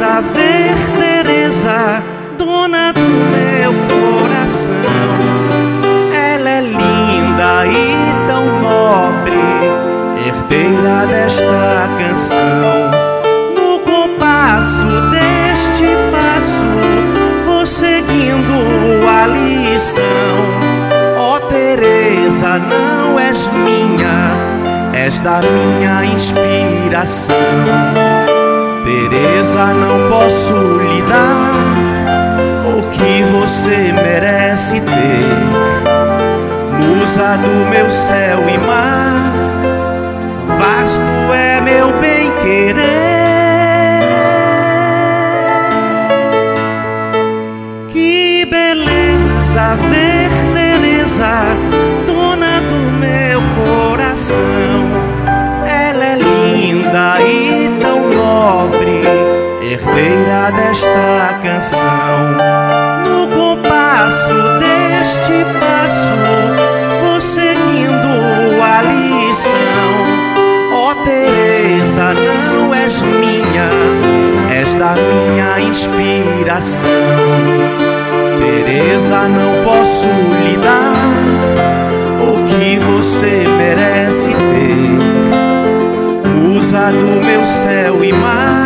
beleza ver Teresa, dona do meu coração. Ela é linda e tão nobre, herdeira desta canção. No compasso deste passo, vou seguindo a lição. Ó Teresa, não és minha, és da minha inspiração. Teresa, não posso lhe dar o que você merece ter. Musa do meu céu e mar, vasto é meu bem-querer. Que beleza ver Teresa, dona do meu coração. Ela é linda e tão nobre, herdeira desta canção. No compasso deste passo, vou seguindo a lição. Ó Teresa, não és minha, és da minha inspiração. Teresa, não posso lhe dar o que você merece ter. Musa do meu céu e mar,